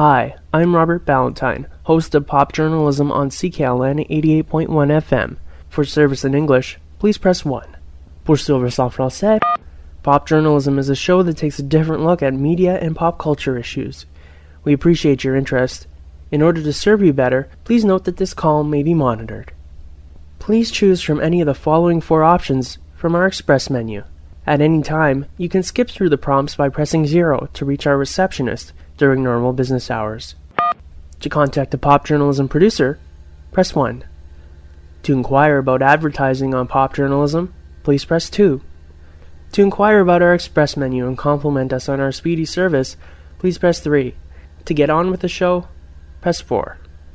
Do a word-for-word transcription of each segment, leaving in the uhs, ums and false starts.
Hi, I'm Robert Ballantyne, host of Pop Journalism on C K L N eighty-eight point one F M. For service in English, please press one. Pour service en français, Pop Journalism is a show that takes a different look at media and pop culture issues. We appreciate your interest. In order to serve you better, please note that this call may be monitored. Please choose from any of the following four options from our Express menu. At any time, you can skip through the prompts by pressing zero to reach our receptionist during normal business hours. To contact a Pop Journalism producer, press one. To inquire about advertising on Pop Journalism, please press two. To inquire about our Express menu and compliment us on our speedy service, please press three. To get on with the show, press four.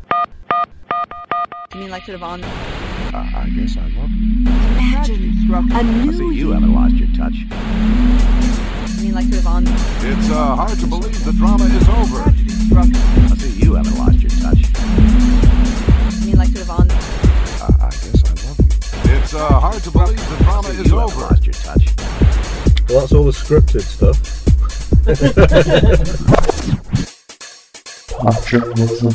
You mean like to have on? Uh, I guess I will. Imagine a new I see you haven't lost your touch. You mean like to have on? It's uh, hard to believe the drama is over. I see you haven't lost your touch. You mean like to have on? Uh, I guess I love you. It's uh, hard to believe the drama is you over. Lost your touch. Well, that's all the scripted stuff. Pop Journalism.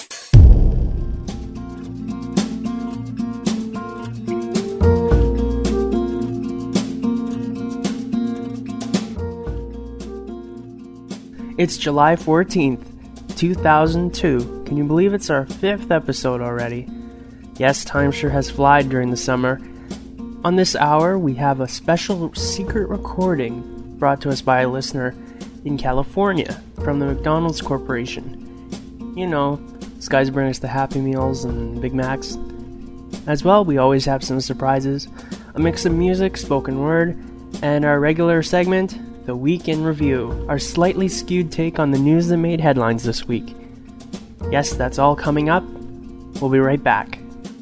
It's July fourteenth, two thousand two. Can you believe it's our fifth episode already? Yes, time sure has flied during the summer. On this hour, we have a special secret recording brought to us by a listener in California from the McDonald's Corporation. You know, these guys bring us the Happy Meals and Big Macs. As well, we always have some surprises, a mix of music, spoken word, and our regular segment, The Week in Review, our slightly skewed take on the news that made headlines this week. Yes, that's all coming up. We'll be right back.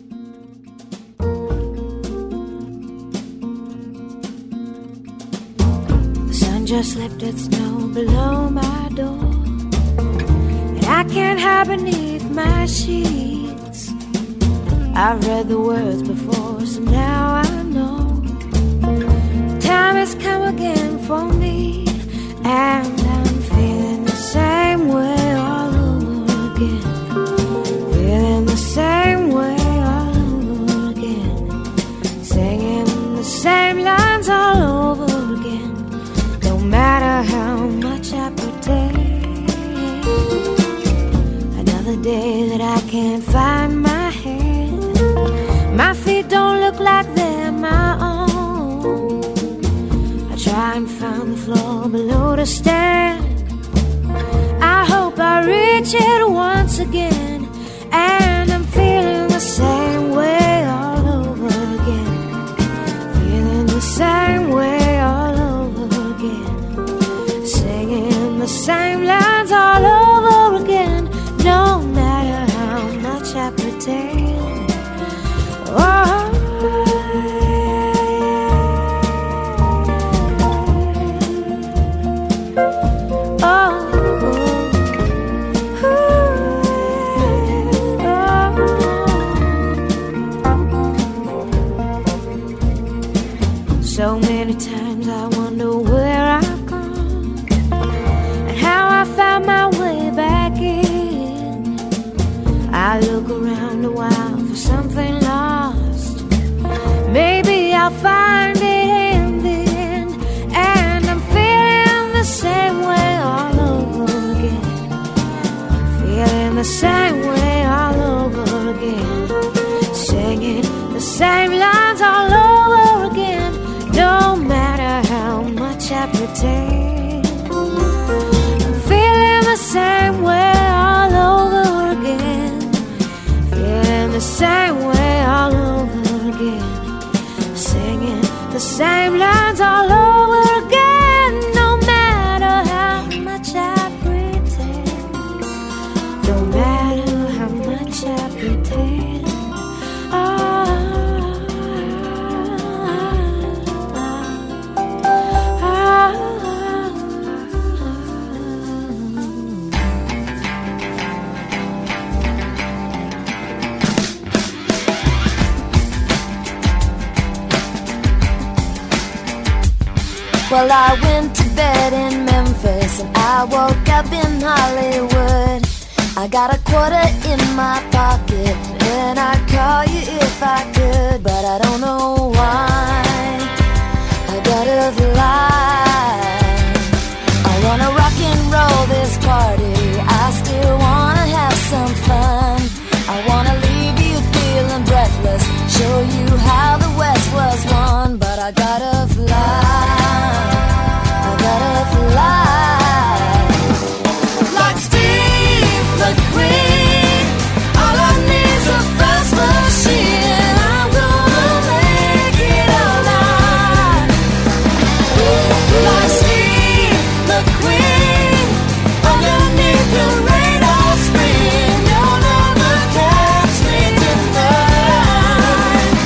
The sun just left its snow below my door, and I can't hide beneath my sheets. I've read the words before, so now I know time has come again for me, and I'm feeling the same way all over again. Feeling the same way all over again. Singing the same lines all over again. No matter how much I pretend. Another day that I can't find my head. My feet don't look like they're my own. Try and find the floor below to stand. I hope I reach it once again, and I'm feeling the same way all over again. Feeling the same way all over again. Singing the same lines all over again. No matter how much I pretend. Oh, so many times I wonder where I've gone and how I found my way back in. I look around a while for something lost. Maybe I'll find it in the end, and I'm feeling the same way all over again. Feeling the same way all over again. Singing the same lines all over again. No matter how much I pretend, I'm feeling the same way all over again. Feeling the same way all over again. Singing the same lines all over again. No matter how much I pretend. No matter how much I pretend. Oh, well, I went to bed in Memphis and I woke up in Hollywood. I got a quarter in my pocket and I'd call you if I could, but I don't know why I gotta fly. I wanna rock and roll this party, I still wanna have some fun. I wanna leave you feeling breathless, show you how the West was won, but I gotta fly, I gotta fly. Like Steve McQueen, all I need's a fast machine, and I'm gonna make it alright. Like Steve McQueen, underneath the radar screen, you'll never catch me tonight.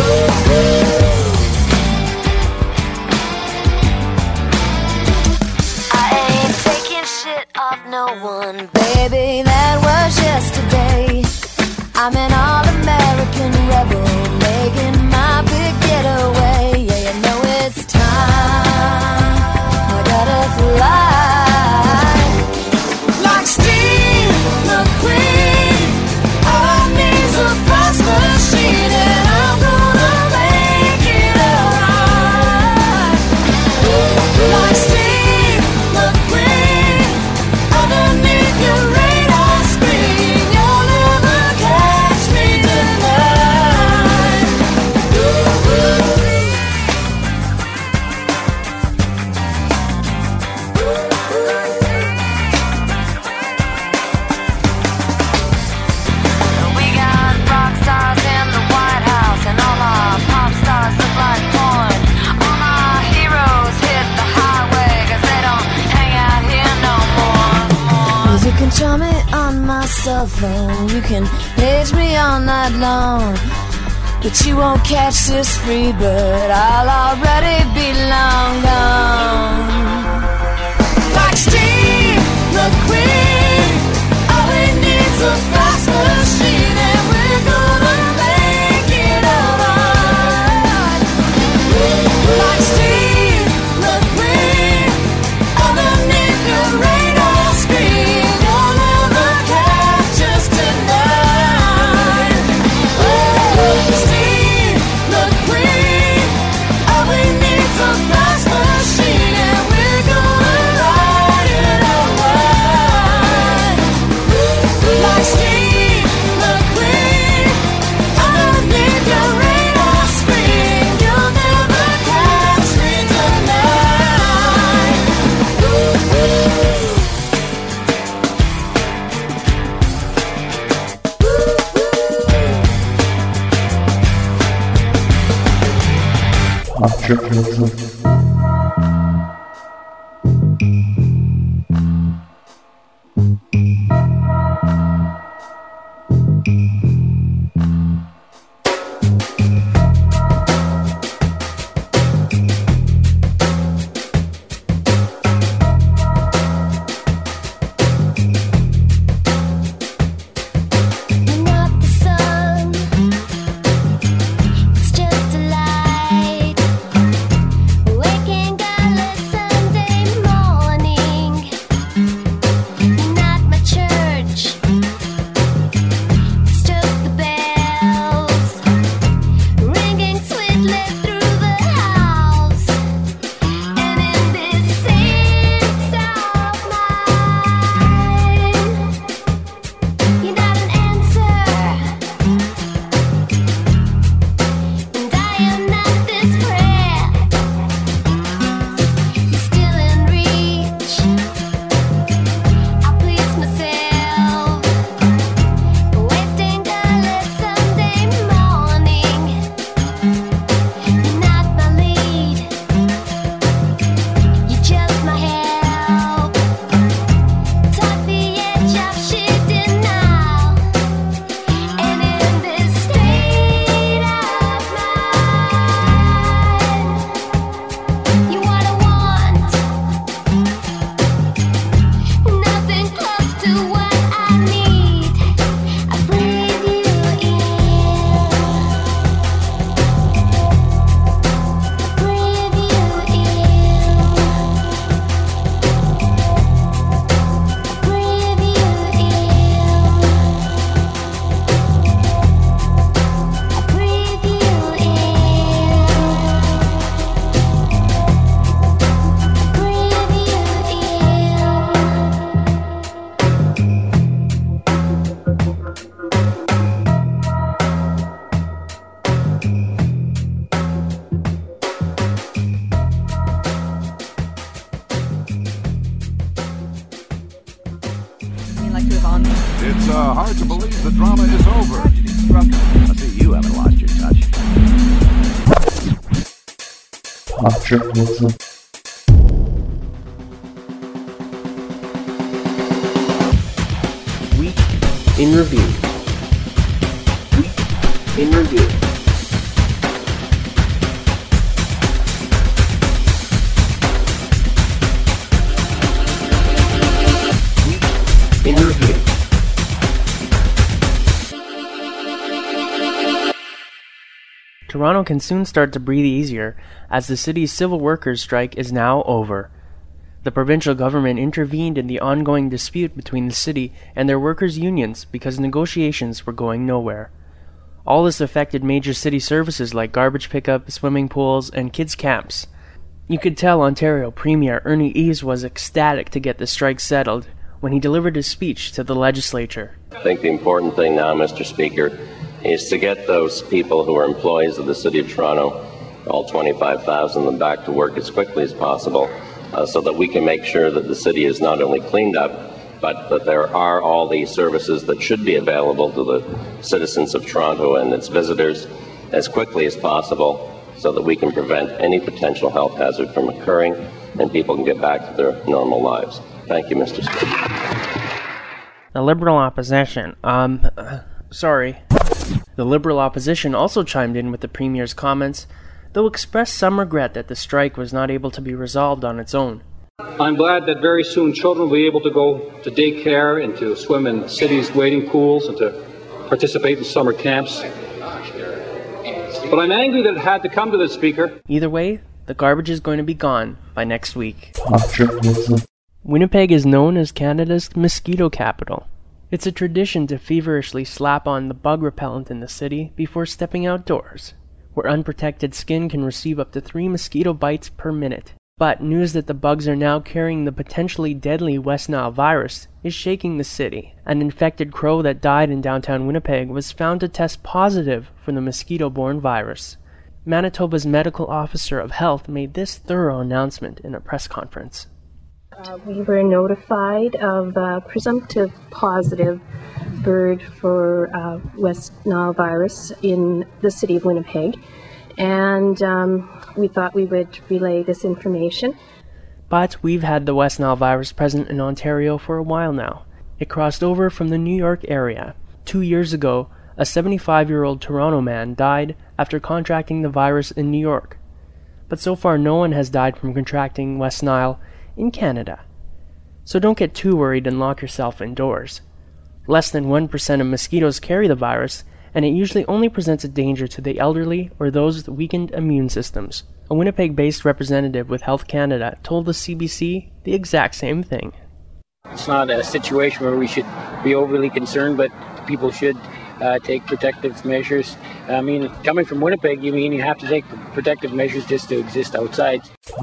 I ain't taking shit off no one, baby, that was yesterday. I'm an all-American rebel, making my big getaway. Yeah, you know it's time, I gotta fly. Like Steve McQueen, all I need's a fast machine, and I'm gonna make it alright. Like Steve McQueen, underneath your radar screen, you'll never catch me tonight. We got rock stars in the White House, and all our pop stars look like porn. All our heroes hit the highway, 'cause they don't hang out here no more. You can charm me on my cell phone, you can page me all night long, but you won't catch this free bird, I'll already be long gone. Like Steve McQueen, all he needs a fast machine, and we're gonna make it alright. Like Steve McQueen, underneath your radar screen, you'll never catch us tonight. Steve McQueen, all we need's a fast machine, and we're gonna ride it alright. Like Steve McQueen, underneath your radar screen, you'll never catch me tonight. You're not the sun, it's just a light. uh, hard to believe the drama is over. I see you haven't lost your touch. Pop journalism. Week in review. Week in review. In review. Toronto can soon start to breathe easier, as the city's civil workers' strike is now over. The provincial government intervened in the ongoing dispute between the city and their workers' unions because negotiations were going nowhere. All this affected major city services like garbage pickup, swimming pools, and kids' camps. You could tell Ontario Premier Ernie Eves was ecstatic to get the strike settled when he delivered his speech to the legislature. I think the important thing now, Mister Speaker, is to get those people who are employees of the City of Toronto, all twenty-five thousand of them, back to work as quickly as possible uh, so that we can make sure that the city is not only cleaned up, but that there are all these services that should be available to the citizens of Toronto and its visitors as quickly as possible so that we can prevent any potential health hazard from occurring and people can get back to their normal lives. Thank you, Mister Speaker. The Liberal opposition, um, uh, sorry. The Liberal opposition also chimed in with the Premier's comments, though expressed some regret that the strike was not able to be resolved on its own. I'm glad that very soon children will be able to go to daycare and to swim in cities' wading pools and to participate in summer camps. But I'm angry that it had to come to this, Speaker. Either way, the garbage is going to be gone by next week. Winnipeg is known as Canada's mosquito capital. It's a tradition to feverishly slap on the bug repellent in the city before stepping outdoors, where unprotected skin can receive up to three mosquito bites per minute. But news that the bugs are now carrying the potentially deadly West Nile virus is shaking the city. An infected crow that died in downtown Winnipeg was found to test positive for the mosquito-borne virus. Manitoba's medical officer of health made this thorough announcement in a press conference. Uh, we were notified of a presumptive positive bird for uh, West Nile virus in the city of Winnipeg, and um, we thought we would relay this information. But we've had the West Nile virus present in Ontario for a while now. It crossed over from the New York area. Two years ago, a seventy-five-year-old Toronto man died after contracting the virus in New York. But so far no one has died from contracting West Nile in Canada. So don't get too worried and lock yourself indoors. Less than one percent of mosquitoes carry the virus, and it usually only presents a danger to the elderly or those with weakened immune systems. A Winnipeg-based representative with Health Canada told the C B C the exact same thing. It's not a situation where we should be overly concerned, but people should uh, take protective measures. I mean, coming from Winnipeg, you mean you have to take protective measures just to exist outside.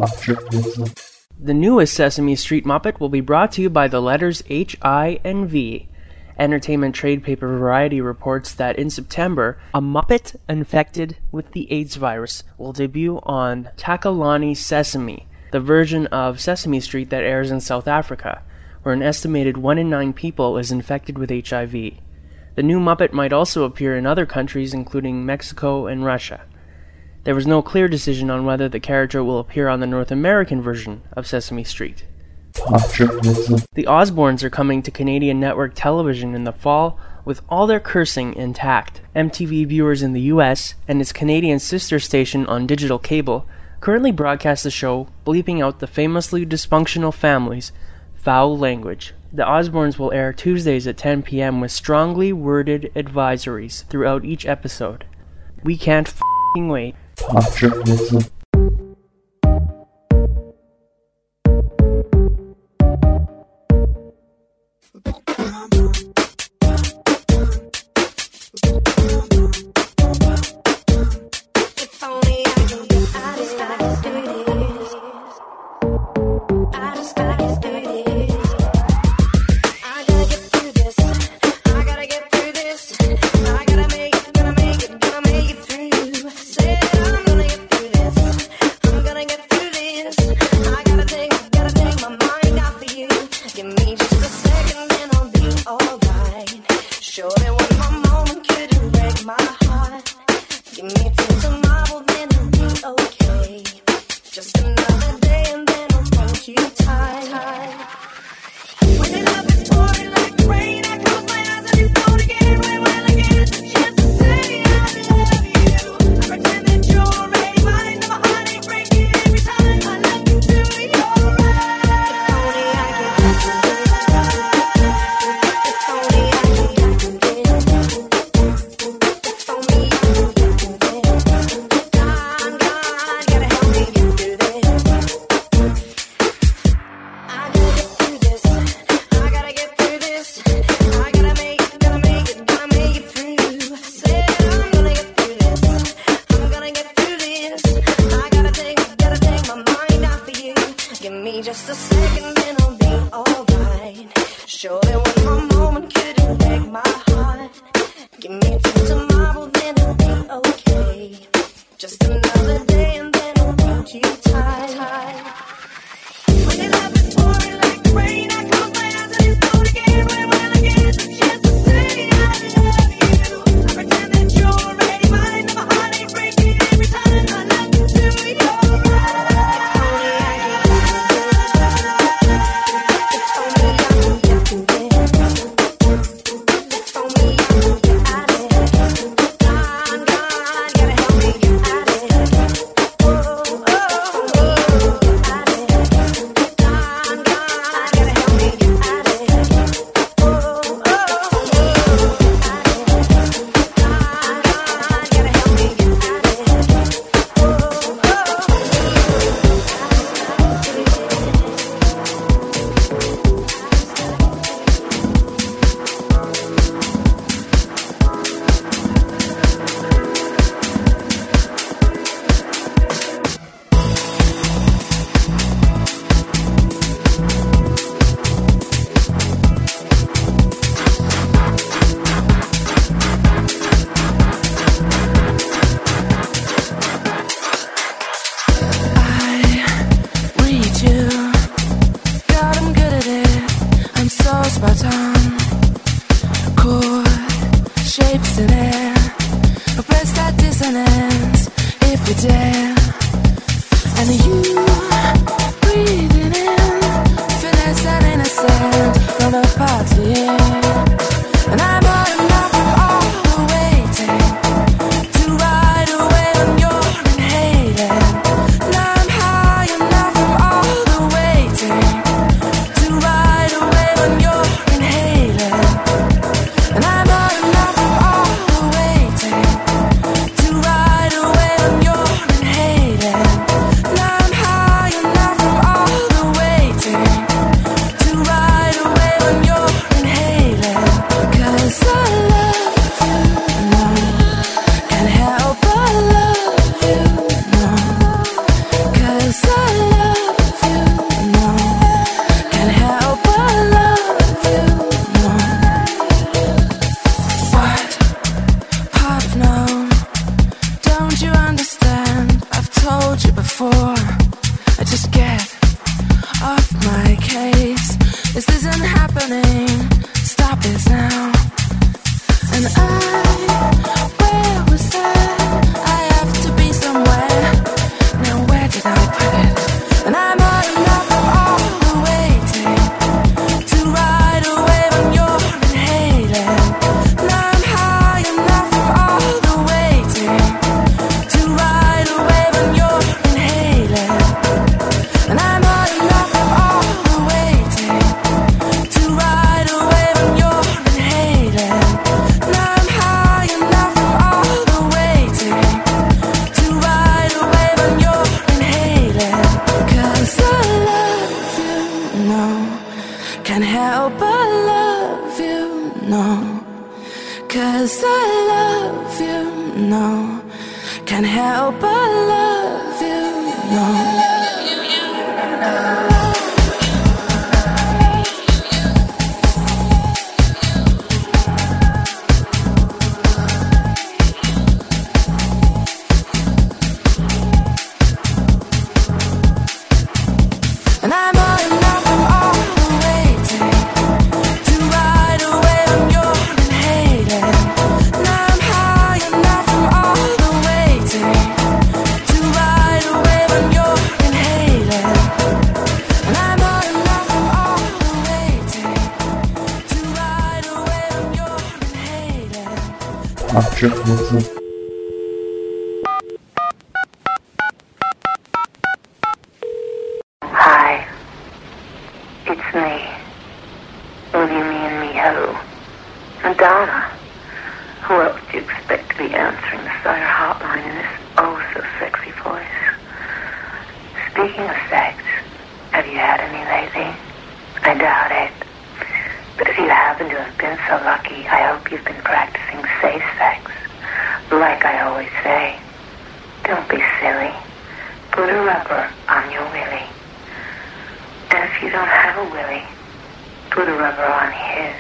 The newest Sesame Street Muppet will be brought to you by the letters H I and V. Entertainment trade paper Variety reports that in September, a Muppet infected with the AIDS virus will debut on Takalani Sesame, the version of Sesame Street that airs in South Africa, where an estimated one in nine people is infected with H I V. The new Muppet might also appear in other countries, including Mexico and Russia. There was no clear decision on whether the character will appear on the North American version of Sesame Street. The Osbournes are coming to Canadian network television in the fall with all their cursing intact. M T V viewers in the U S and its Canadian sister station on digital cable currently broadcast the show bleeping out the famously dysfunctional family's foul language. The Osbournes will air Tuesdays at ten p.m. with strongly worded advisories throughout each episode. We can't f***ing wait. Pop journalism. I gotta make it, gonna make it, gonna make it through. Said I'm gonna get through this. me till tomorrow, then it'll be okay. Just another day and then I'll hold you tight. When your love is pouring like rain, I close my eyes and it's gone again. When will I get the chance to say I love you? I pretend that you're already mine, and my heart ain't breaking every time I look into your eyes. If only I could get to this. If only I could get to this. If only I could get to this. God, God, gotta help me get through this. I gotta get through this. I gotta get through this. I gotta make it, gotta make it, gotta make it through. Said I'm gonna get through this. I'm gonna get through this. I gotta take, gotta take my mind off of you. Give me just a second, then I'll be alright. Surely one more moment couldn't break my heart. Give me till tomorrow, then it'll be okay. Just another day and then I'll hold you tight. When your love is pouring like rain, I close my eyes and it's gone again. When will I get the chance to say I love you? I pretend that you're already mine, and my heart ain't breaking every time I look into your eyes. If only I could get through this. If only I could get through this. If only I could get out of this. God, God, gotta help me get out of this. Oh, oh, oh, out of this. God, God, gotta help me get out of this. Oh, oh, oh, out of this. God, God, gotta help me get out of this. Read you, God, I'm good at it. I'm so spot on. Chord, shapes in air. Press that dissonance if you dare. And you breathing in, finesse and innocent from the party. And I'm on enough from all the waiting to ride away when you're inhaling. And I'm high enough from all the waiting to ride away when you're inhaling. And I'm on enough from all the waiting to ride away when you're inhaling. And I'm high enough from all the waiting to ride away when you're inhaling. 'Cause I love you, no, can't help but love you, no. 'Cause I love you, no, can't help but love you, no. What? Pop, no, don't you understand? I've told you before. I just get off my case. This isn't happening. Stop this now. And I, where was I? I have to be somewhere. Now where did I put it? And I'm on enough from all the waiting to ride away when you're inhaling. And I'm high enough from all the waiting to ride away when you're inhaling. And I'm on enough from all the waiting to ride away when you're inhaling. And I'm high enough from all the waiting to ride away when you're inhaling. 'Cause I love you, no, can't help but love you, no. 'Cause I love you, no, can't help but love you, no. And I'm on enough from all the waiting to ride away when you're inhaling. And I'm high enough from all the waiting journalism. Hi, it's me. Will you me and me who? Madonna. Who else do you expect to be answering the Sire hotline in this oh so sexy voice? Speaking of sex, have you had any lately? I doubt it. But if you happen to have been so lucky, I hope you've been practicing safe sex. Like I always say, don't be silly. Put a rubber on your willy. And if you don't have a willy, put a rubber on his.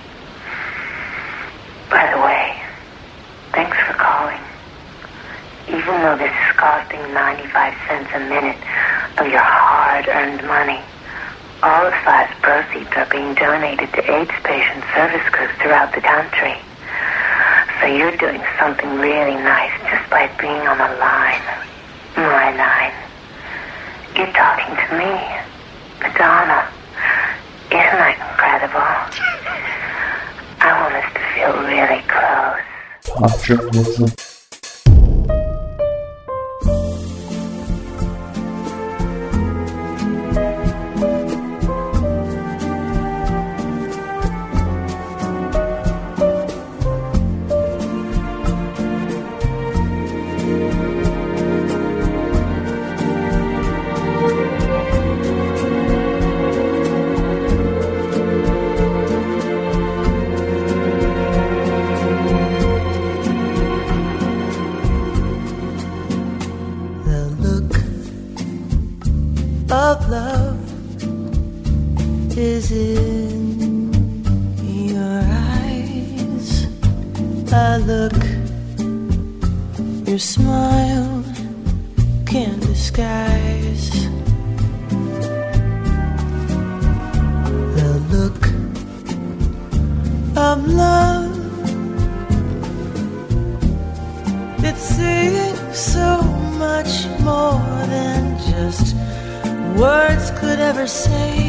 By the way, thanks for calling. Even though this is costing ninety-five cents a minute of your hard-earned money, all of Five's proceeds are being donated to AIDS patient service groups throughout the country. So you're doing something really nice just by being on the line. My line. You're talking to me, Madonna. Isn't that incredible? I want us to feel really close. Pop journalism. Of love is in your eyes. I look, your smile can't disguise the look of love. It's saying so much more than just words could ever say.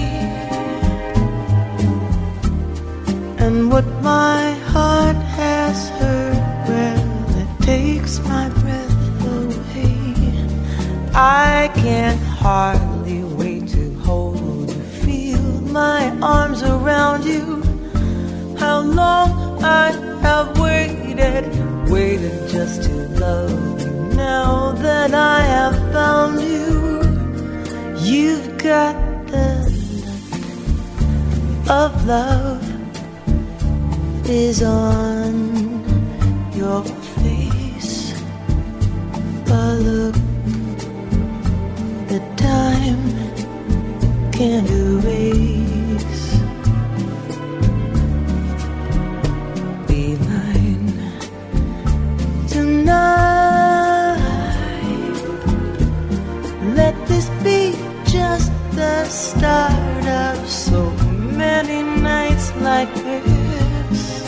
And what my heart has heard, well, it takes my breath away. I can hardly wait to hold you, feel my arms around you. How long I have waited, waited just to love you. Now that I have found you, you've got the look of love is on your face. A look that time can't erase. Be mine tonight. Let this be just the start of so many nights like this.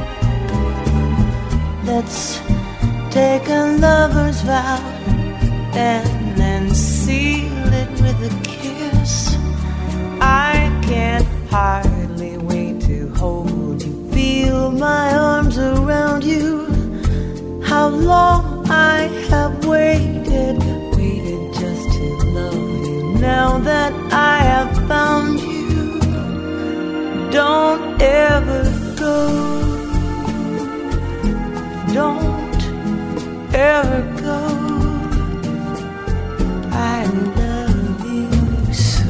Let's take a lover's vow and then seal it with a kiss. I can't hardly wait to hold you, feel my arms around you. How long I have waited, waited just to love you. Now that I have found you, don't ever go. Don't ever go. I love you so.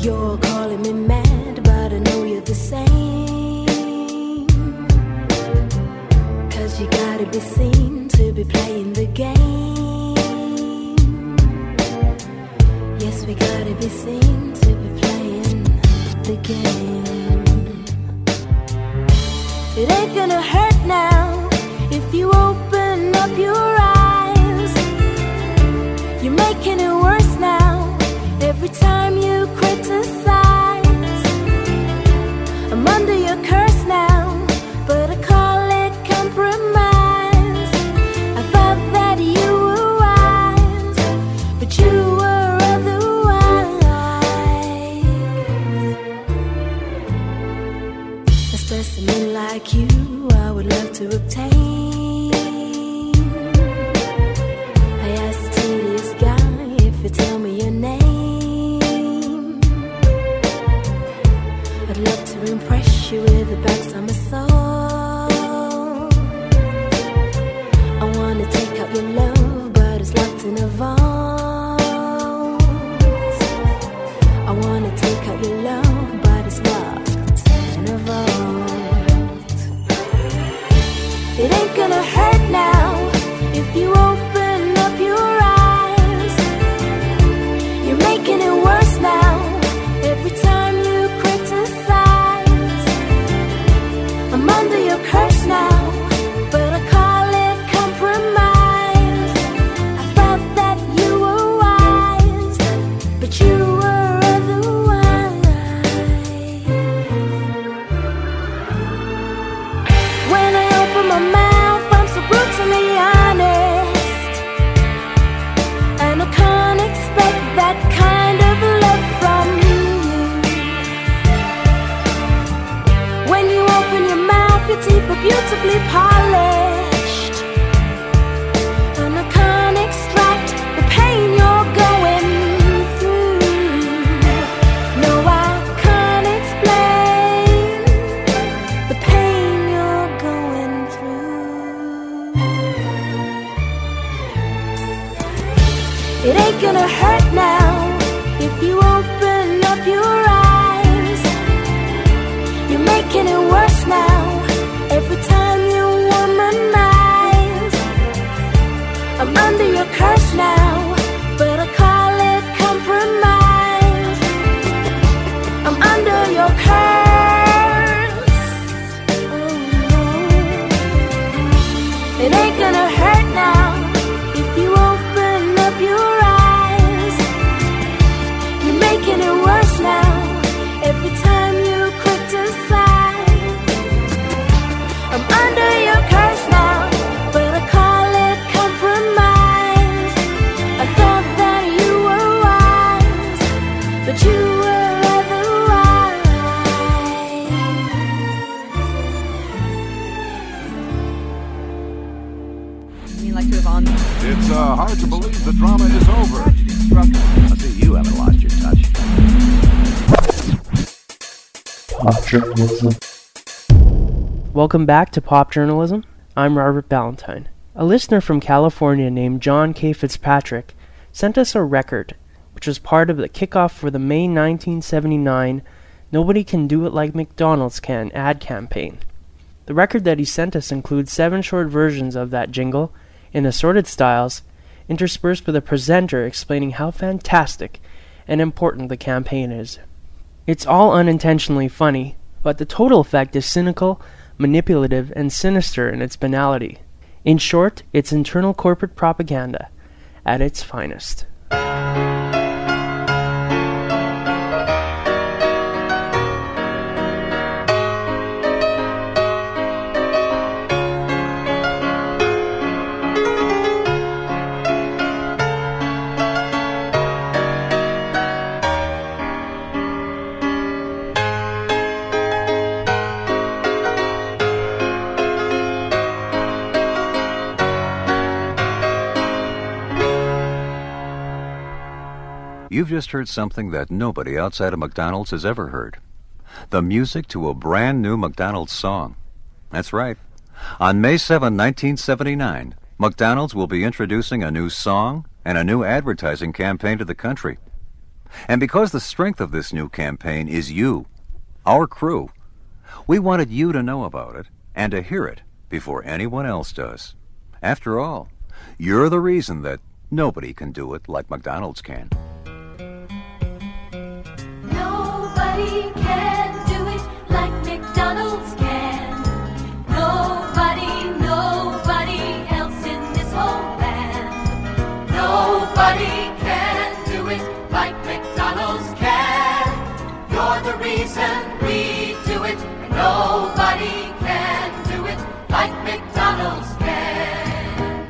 You're calling me mad, but I know you're the same. Cause you gotta be seen to be playing the game. Yes, we gotta be seen to be playing the game. It ain't gonna hurt now if you open up your eyes. You're making it worse now every time you criticize. I'm under your curse now, but I call it compromise. I thought that you were wise, but you were otherwise. A specimen like you I would love to obtain. I asked the tedious guy if you tell me your name. I'd love to impress you with the backs of my soul. I wanna take out your love, but it's locked in a vault. I wanna take out your love, but it's locked in a vault. It ain't gonna hurt now if you open up your eyes. You're making it worse now every time you criticize. I'm under your curse now, but I call it compromise. I thought that you were wise, but you were otherwise. When I open my mouth, I'm so brutally honest, and I can't expect that kind of love from you. When you open your mouth, your teeth are beautifully polished, and I can't extract the pain you're going through. No, I can't explain the pain you're going through. It ain't gonna hurt now if you open up your eyes. You're making it worse now every time you womanize. I'm under your curse now, but I call it compromise. I'm under your curse. Oh no. It ain't gonna hurt now if you open up your eyes. You're making it worse now every time you criticize. I'm under your curse now, but I call it compromise. I thought that you were wise, but you were otherwise. I mean, like to have on. It's uh, hard to believe the drama is over. I see you haven't lost your touch. Pop journalism. Welcome back to Pop Journalism. I'm Robert Ballantyne. A listener from California named John K. Fitzpatrick sent us a record, which was part of the kickoff for the May nineteen seventy-nine Nobody Can Do It Like McDonald's Can ad campaign. The record that he sent us includes seven short versions of that jingle in assorted styles, interspersed with a presenter explaining how fantastic and important the campaign is. It's all unintentionally funny, but the total effect is cynical, manipulative, and sinister in its banality. In short, it's internal corporate propaganda at its finest. You've just heard something that nobody outside of McDonald's has ever heard. The music to a brand new McDonald's song. That's right. On May seventh, nineteen seventy-nine, McDonald's will be introducing a new song and a new advertising campaign to the country. And because the strength of this new campaign is you, our crew, we wanted you to know about it and to hear it before anyone else does. After all, you're the reason that nobody can do it like McDonald's can. Nobody can do it like McDonald's can. Nobody, nobody else in this whole land. Nobody can do it like McDonald's can. You're the reason we do it. Nobody can do it like McDonald's can.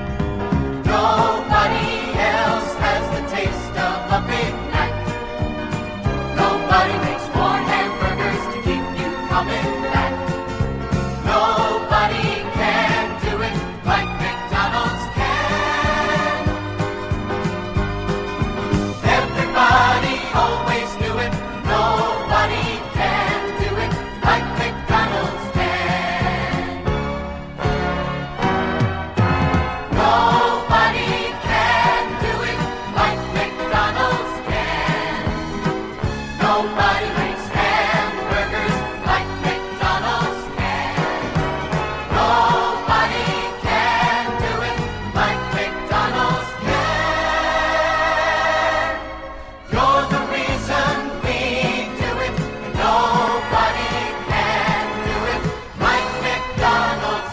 Nobody else has the taste of a Big Mac. Nobody makes warm hamburgers to keep you coming back. Nobody can do it like McDonald's can. Everybody always knew it. Nobody can do it like McDonald's can. Nobody can do it like McDonald's can. Nobody makes hamburgers like McDonald's can. Nobody can do it like McDonald's can. You're the reason we do it. Nobody can do it like McDonald's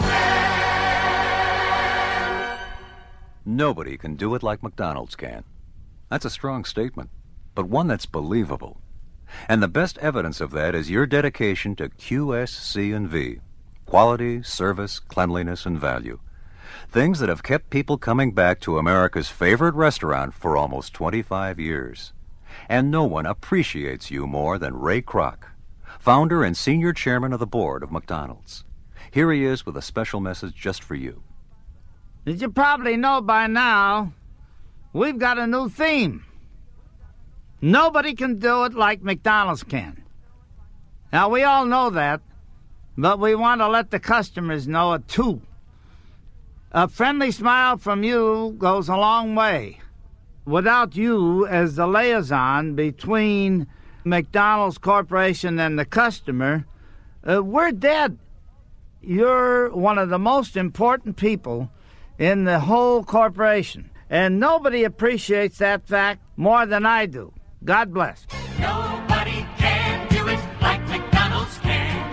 can. Nobody can do it like McDonald's can. That's a strong statement, but one that's believable. And the best evidence of that is your dedication to Q S C and V. Quality, service, cleanliness, and value. Things that have kept people coming back to America's favorite restaurant for almost twenty-five years. And no one appreciates you more than Ray Kroc, founder and senior chairman of the board of McDonald's. Here he is with a special message just for you. As you probably know by now, we've got a new theme. Nobody can do it like McDonald's can. Now, we all know that, but we want to let the customers know it, too. A friendly smile from you goes a long way. Without you as the liaison between McDonald's Corporation and the customer, uh, we're dead. You're one of the most important people in the whole corporation, and nobody appreciates that fact more than I do. God bless. Nobody can do it like McDonald's can.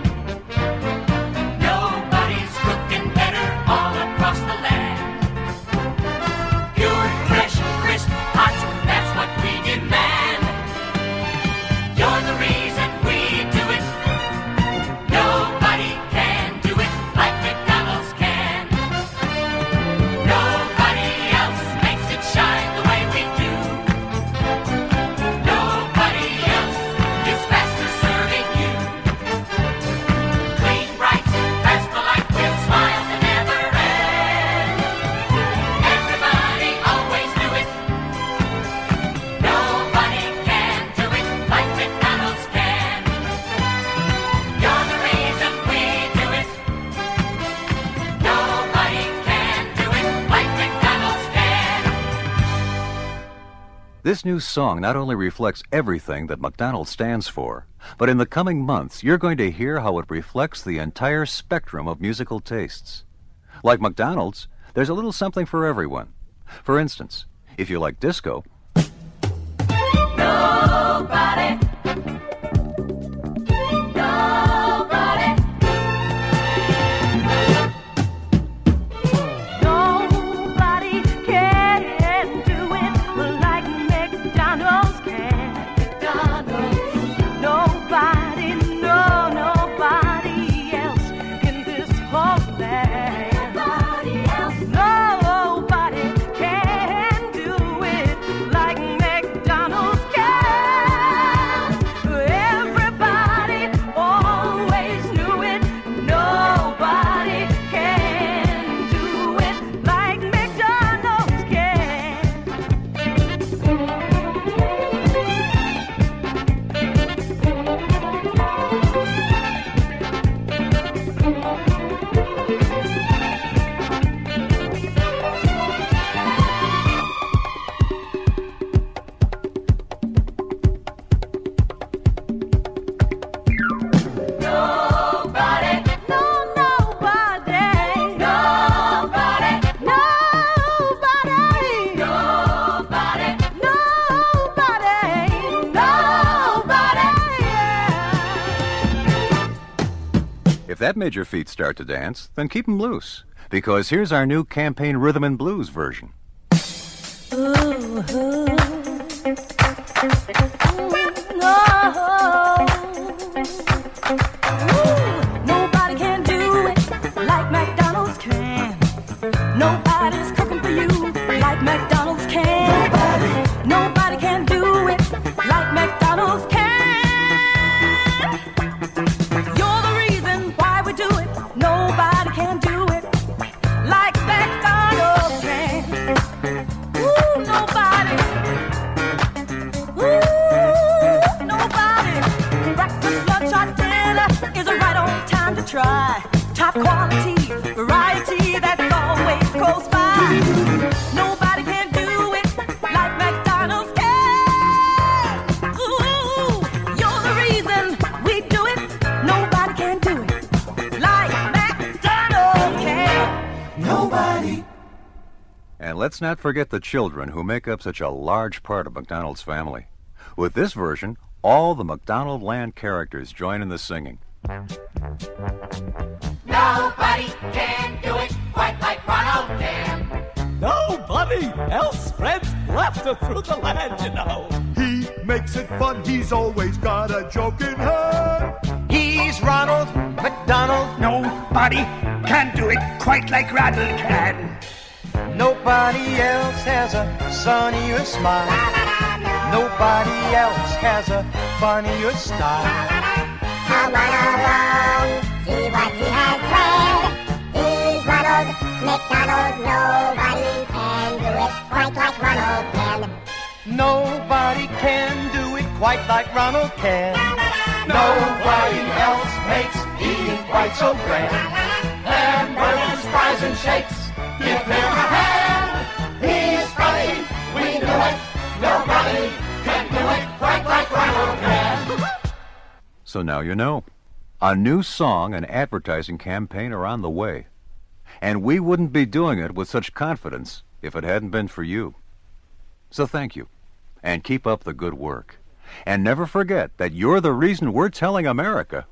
Nobody's cooking better all across the land. Pure, fresh, crisp, hot, that's what we demand. You're the reason we do it. Nobody can do it like McDonald's can. Nobody else makes it shine the way we do. Nobody else is faster serving you. Clean, bright, fast, polite, with smiles that never end. Everybody always knew it. Nobody can do it like McDonald's can. You're the reason we do it. Nobody can do it like McDonald's can. This new song not only reflects everything that McDonald's stands for, but in the coming months, you're going to hear how it reflects the entire spectrum of musical tastes. Like McDonald's, there's a little something for everyone. For instance, if you like disco, Nobody. Nobody. Nobody can do it like McDonald's can. McDonald's. Nobody, no, nobody else in this whole land. Nobody else. Nobody can do it If that made your feet start to dance, then keep 'em loose, because here's our new campaign rhythm and blues version. Ooh, ooh. No. Ooh, nobody can do it like McDonald's can. Nobody's cooking for you like McDonald's can. Nobody, nobody can do it like McDonald's can. You're the reason why we do it. Nobody can do it like McDonald's can. Ooh, nobody. Ooh, nobody. Breakfast, lunch, or dinner is right on time to try. Top quality, variety that's always close by. Nobody can do it like McDonald's can. Ooh, you're the reason we do it. Nobody can do it like McDonald's can. Nobody. And let's not forget the children who make up such a large part of McDonald's family. With this version, all the McDonald Land characters join in the singing. Nobody can do it quite like Ronald can. Nobody else spreads laughter through the land, you know. He makes it fun. He's always got a joke in hand. He's Ronald McDonald. Nobody can do it quite like Ronald can. Nobody else has a sunnier smile. Nobody else has a funnier style. Come on along, see what he has planned. He's Ronald McDonald. Nobody can do it quite like Ronald can. Nobody can do it quite like Ronald can. Nobody else makes eating quite so grand. Hamburgers, fries, and shakes, give him a hand. He's funny, we know it. Nobody can do it quite like Ronald can. So now you know. A new song and advertising campaign are on the way. And we wouldn't be doing it with such confidence if it hadn't been for you. So thank you. And keep up the good work. And never forget that you're the reason we're telling America.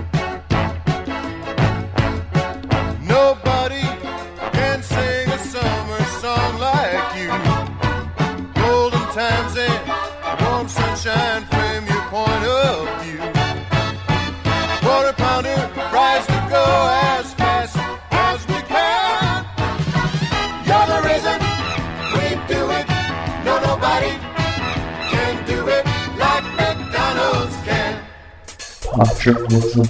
Nobody can sing a summer song like you. Golden times and warm sunshine from your point of view. Quarter pounder, fries to go as fast as we can. You're the reason we do it. No, nobody can do it like McDonald's can. Pop journalism.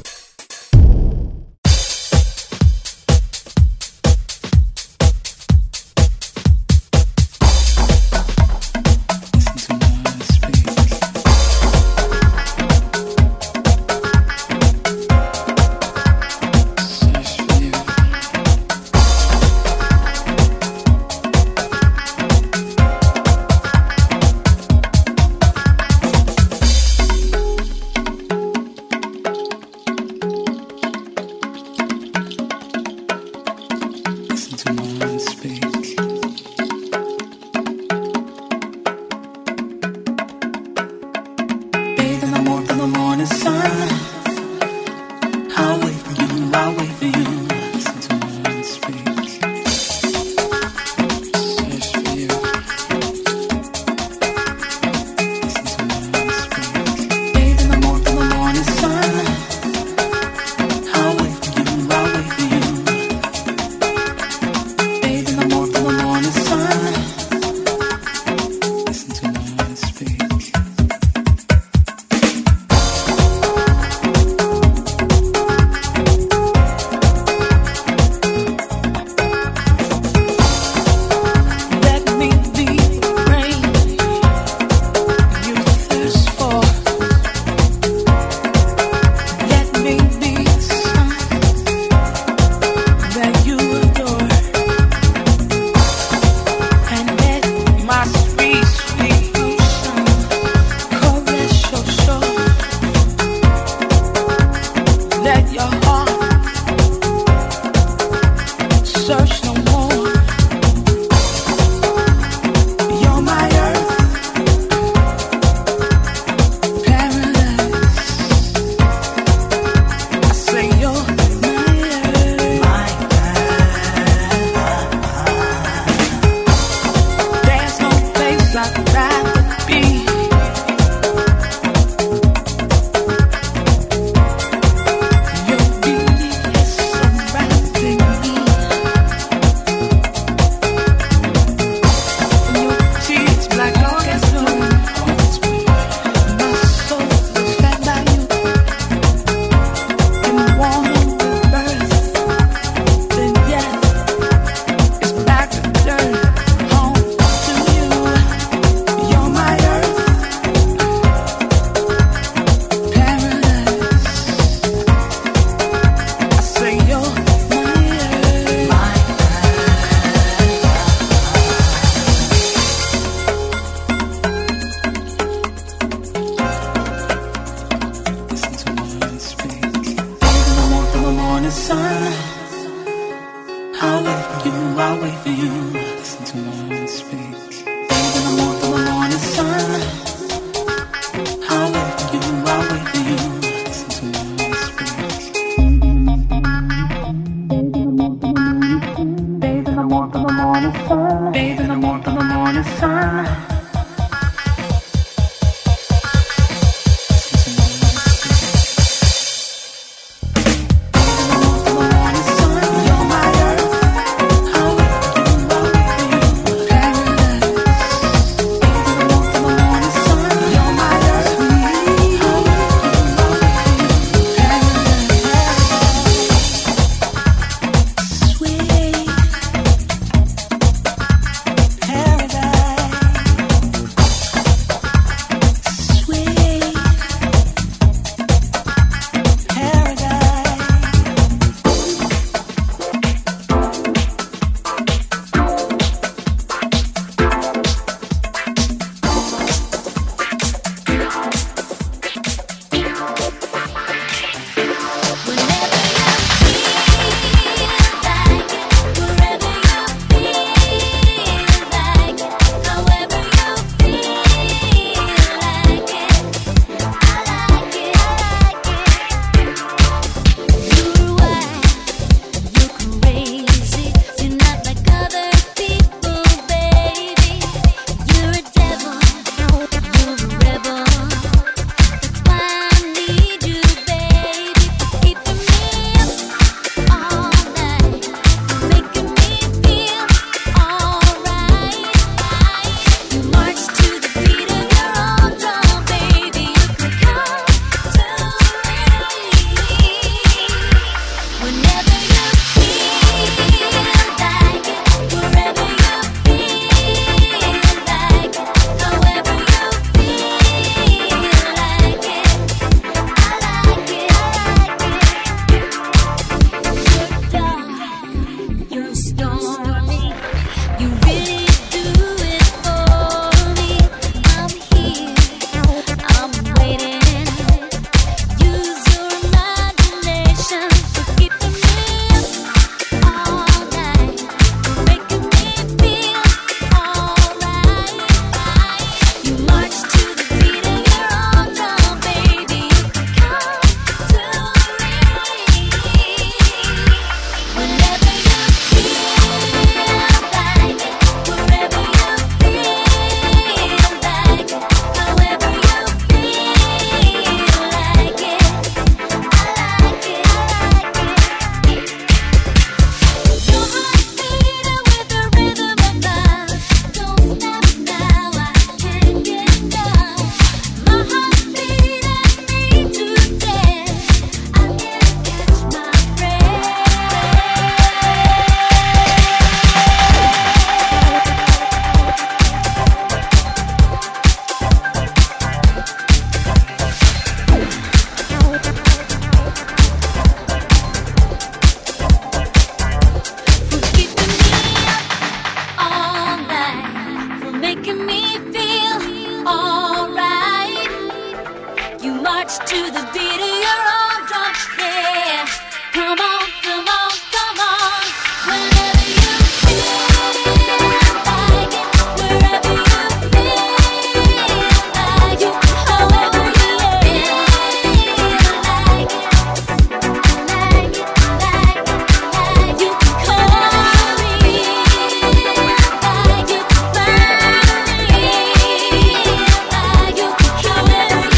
march to the beat of your own drum. Yeah, come on, come on, come on. Whenever you feel like it, wherever you feel like it, however you feel like it, like it, like it, like you can call me, like you can find me, like you can caress me, like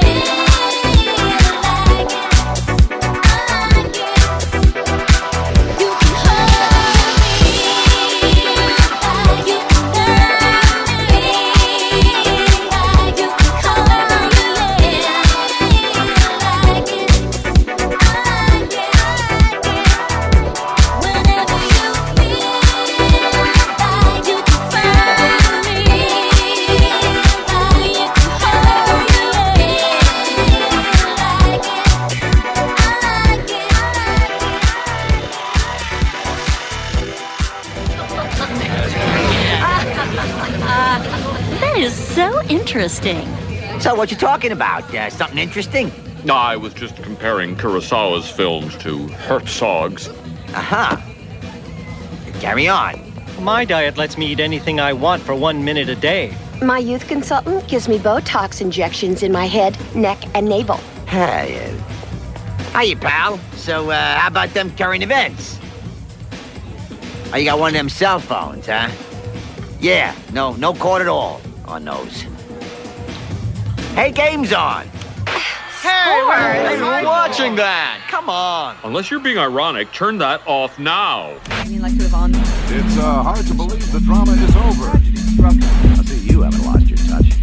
That is so interesting. So what you talking about? Uh, something interesting? No, I was just comparing Kurosawa's films to Herzog's. Aha. Carry on. My diet lets me eat anything I want for one minute a day. My youth consultant gives me Botox injections in my head, neck, and navel. Hey, uh, hiya, pal. So, uh, how about them current events? Oh, you got one of them cell phones, huh? Yeah, no, no cord at all on those. Hey, game's on. Hey, where's watching that? Come on. Unless you're being ironic, turn that off now. I mean, like to have on. It's uh, hard to believe the drama is over. I see you haven't lost your touch.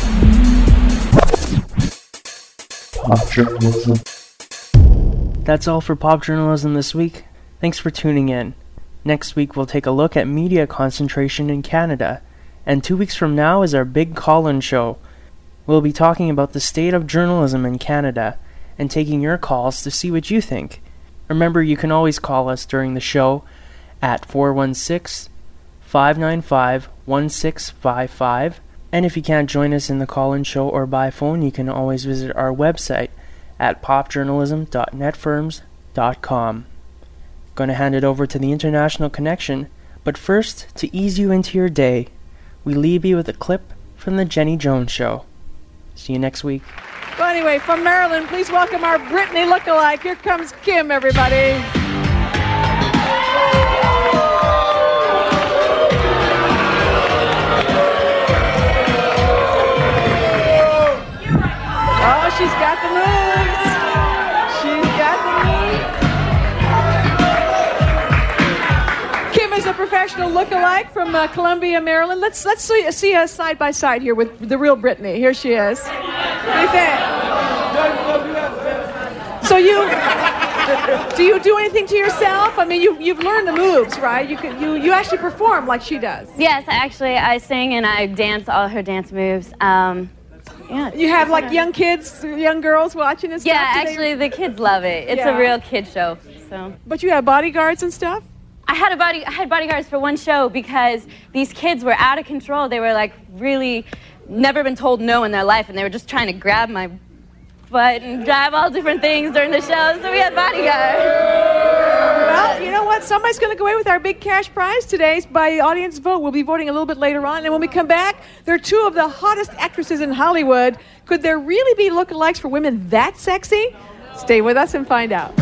Pop journalism. That's all for pop journalism this week. Thanks for tuning in. Next week we'll take a look at media concentration in Canada. And two weeks from now is our big call-in show. We'll be talking about the state of journalism in Canada and taking your calls to see what you think. Remember, you can always call us during the show at four one six, five nine five, one six five five. And if you can't join us in the call-in show or by phone, you can always visit our website at pop journalism dot net firms dot com. Going to hand it over to the International Connection, but first, to ease you into your day, we leave you with a clip from the Jenny Jones Show. See you next week. Well, anyway, from Maryland, please welcome our Britney lookalike. Here comes Kim, everybody. Oh, she's got the moves. She's got the moves. Kim is a professional lookalike from uh, Columbia, Maryland. Let's let's see, see us side by side here with the real Britney. Here she is. What do you think? So you do you do anything to yourself? I mean, you you've learned the moves, right? You can you you actually perform like she does. Yes, actually, I sing and I dance all her dance moves. Um, yeah. You have like young kids, young girls watching and stuff. Yeah, Do they- actually, the kids love it. It's Yeah. a real kid show. So. But you have bodyguards and stuff? I had a body. I had bodyguards for one show because these kids were out of control. They were like really never been told no in their life, and they were just trying to grab my butt and drive all different things during the show. So we had bodyguards. Well, you know what? Somebody's going to go away with our big cash prize today by audience vote. We'll be voting a little bit later on. And when we come back, there are two of the hottest actresses in Hollywood. Could there really be lookalikes for women that sexy? Stay with us and find out.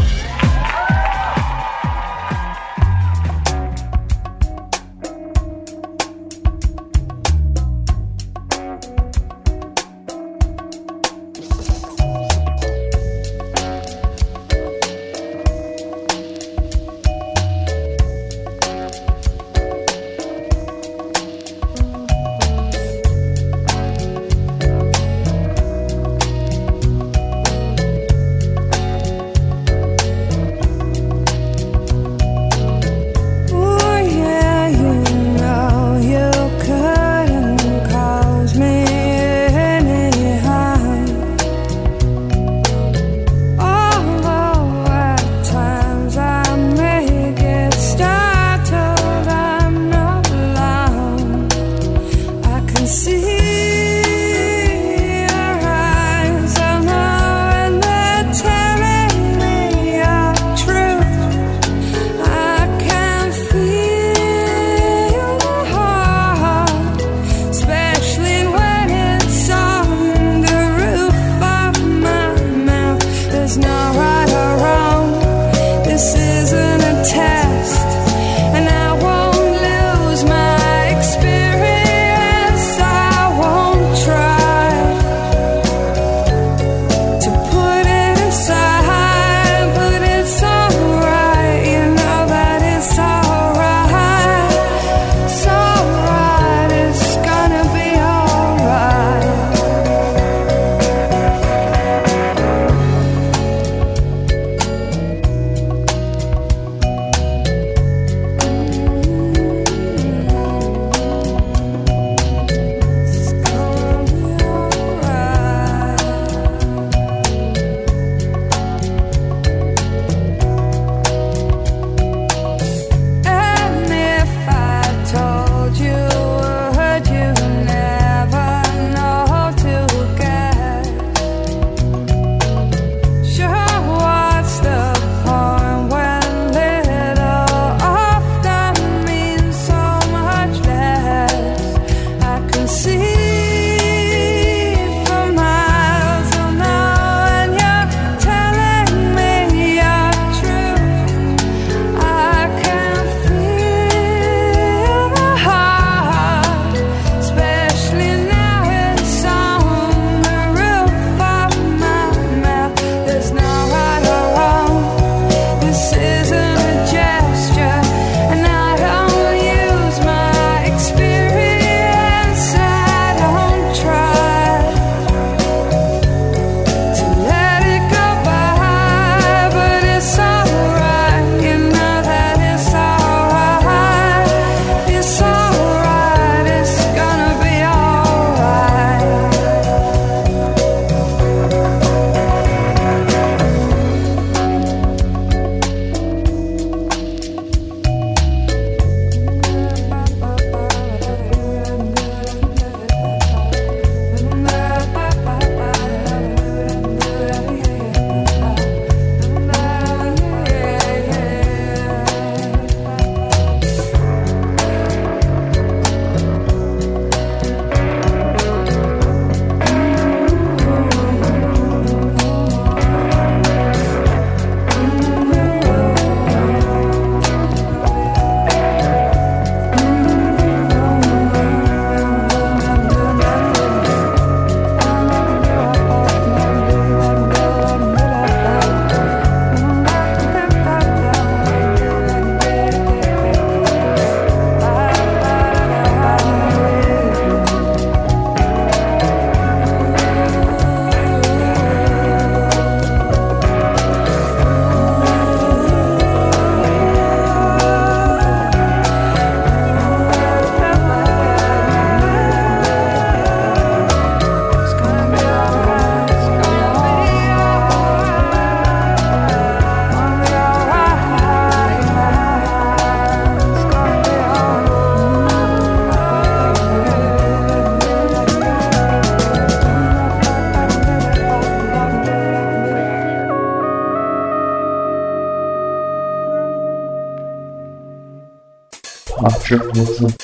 Pop journalism.